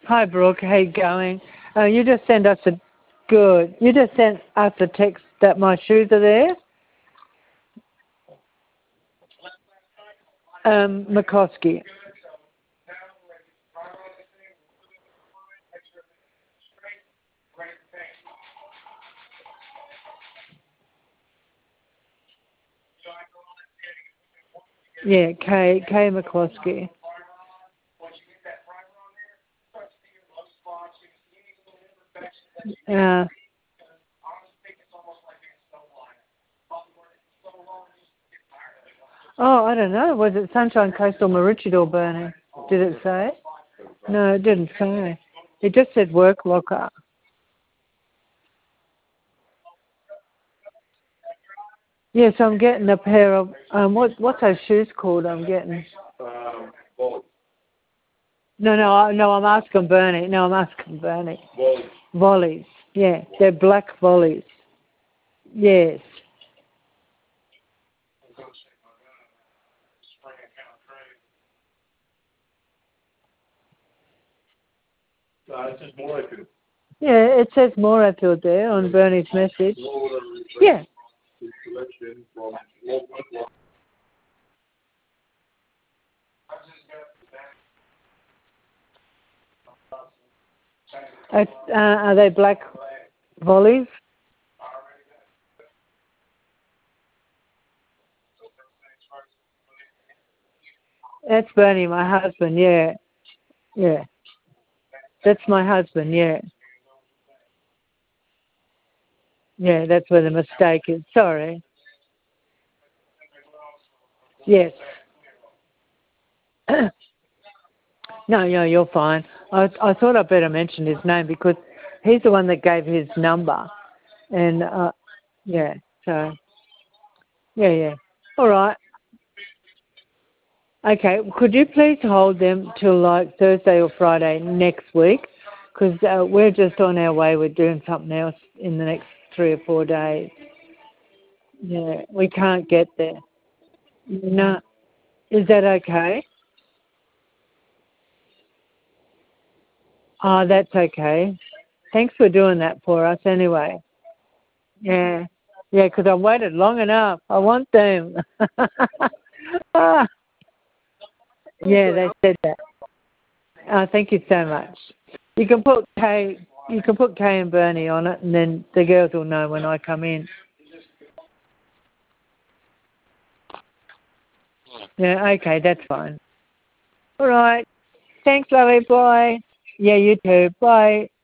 Hi, Brooke. How you going? You just sent us a good. You just sent us a text that my shoes are there. McCoskey. Yeah, K McCloskey. Uh, oh, I don't know. Was it Sunshine Coast or Maroochydore Bernie? Did it say? No, it didn't say. It just said work locker. Yes, I'm getting a pair of what's those shoes called? I'm getting. No, I'm asking Bernie. No, I'm asking Bernie. Volleys. Yeah, they're black volleys. Yes. Yeah, it says Moorfield there on Bernie's message. Yeah. Are they black volleys? That's Bernie, my husband. Yeah, yeah. That's my husband. Yeah, yeah. That's where the mistake is. Sorry. Yes. No, you're fine. I thought I'd better mention his name because he's the one that gave his number, and yeah. So yeah. All right. Okay. Could you please hold them till like Thursday or Friday next week? Because we're just on our way. We're doing something else in the next 3 or 4 days. Yeah, we can't get there. No. Is that okay? Oh, that's okay. Thanks for doing that for us anyway. Yeah. Yeah, 'cause I've waited long enough. I want them. Ah, yeah, they said that. Thank you so much. You can put Kay and Bernie on it, and then the girls will know when I come in. Yeah, okay, that's fine. All right. Thanks, Chloe. Bye. Yeah, you too. Bye.